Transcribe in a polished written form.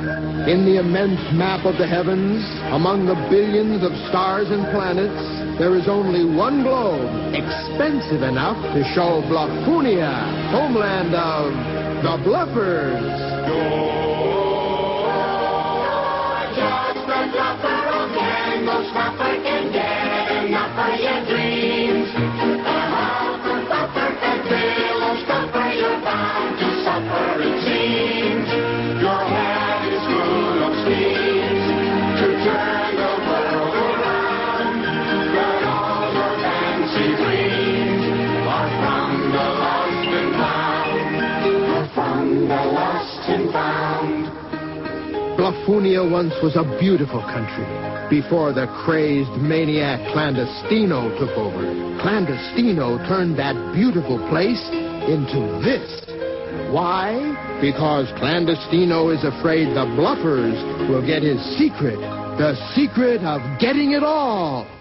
In the immense map of the heavens, among the billions of stars and planets, there is only one globe, expensive enough to show Bluffunia, homeland of the Bluffers. You're just a bluffer again, no stopper can get enough of your dreams. A half a buffer and bill, no stopper, you're bound to suffer, it seems. Your head is full of schemes to turn the world around, but all your fancy dreams are from the lost and found, from the lost and found. Bluffunia once was a beautiful country before the crazed maniac Clandestino took over. Clandestino turned that beautiful place into this. Why? Because Clandestino is afraid the Bluffers will get his secret, the secret of getting it all.